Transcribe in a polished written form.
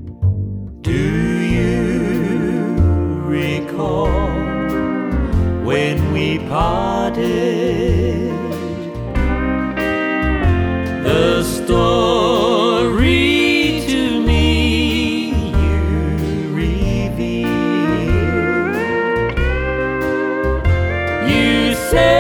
Do you recall when we parted? The story to me you revealed. You said